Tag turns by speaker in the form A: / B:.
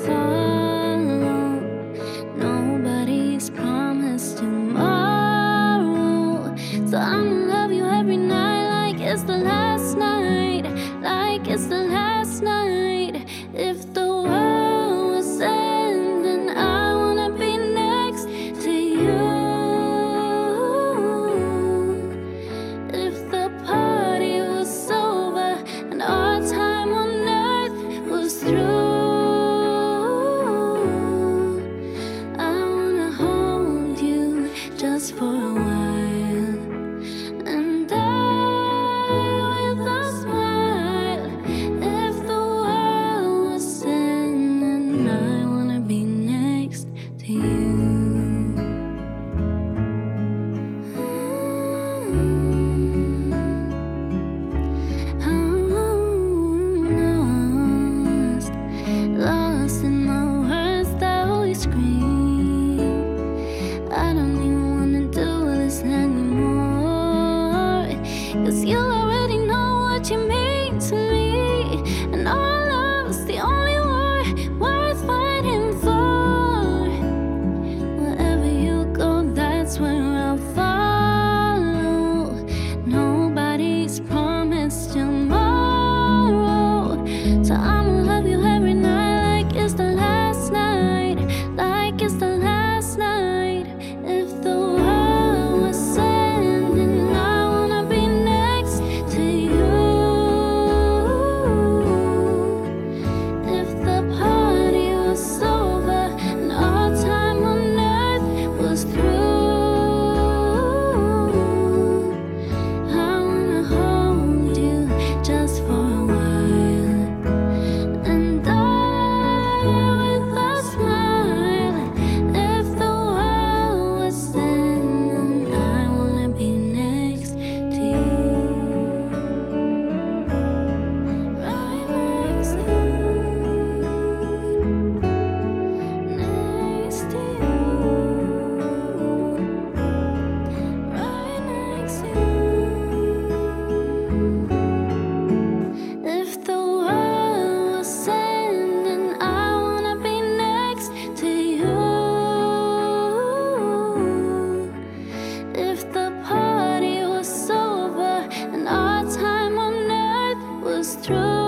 A: follow. Nobody's promised tomorrow, so I'ma love you every night like it's the last night, like it's the last night. If the world was ending, I wanna be next to you. If the party was over and our time on earth was through, I wanna hold you just for a while and die with a smile. If the world was ending, I wanna be next to you. Lost in the words that we scream. I don't even wanna do this anymore, 'cause you already know what you mean to me, and our love's the only war worth fighting for. Wherever you go, that's where I'll follow. Nobody's promised tomorrow, so I'ma love you every night like it's the last night, like it's the last night. If the world was ending, I wanna be next to you. If the party was over and our time on earth was through, I wanna hold you just for a while and die with a smile. If the world was ending, I wanna be next to you. Right next to you. Next to you. Right next to you. If the world was ending, I wanna be next to you. If the party was over and our time on earth was through,